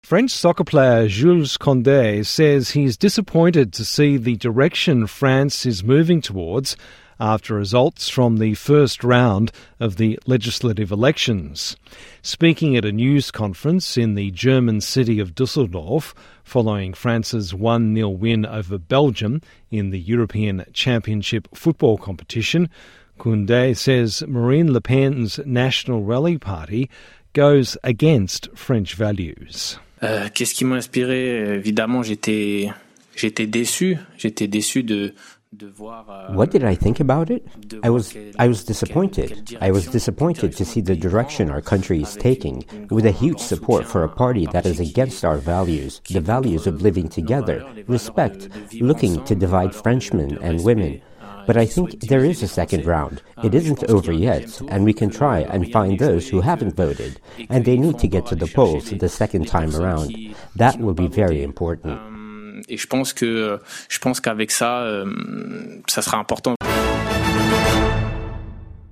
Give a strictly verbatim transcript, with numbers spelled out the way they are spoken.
French soccer player Jules Koundé says he's disappointed to see the direction France is moving towards after results from the first round of the legislative elections. Speaking at a news conference in the German city of Düsseldorf following France's one nil win over Belgium in the European Championship football competition, Koundé says Marine Le Pen's National Rally Party goes against French values. Euh, qu'est-ce qui m'a inspiré? Évidemment, j'étais, j'étais déçu. J'étais déçu de, de voir. Euh, What did I think about it? I was, I was disappointed. I was disappointed to see the direction our country is taking, with a huge support for a party that is against our values, the values of living together, respect, looking to divide Frenchmen and women. But I think there is a second round. It isn't over yet, and we can try and find those who haven't voted, and they need to get to the polls the second time around. That will be very important. Et je pense que, je pense qu'avec ça, ça sera important.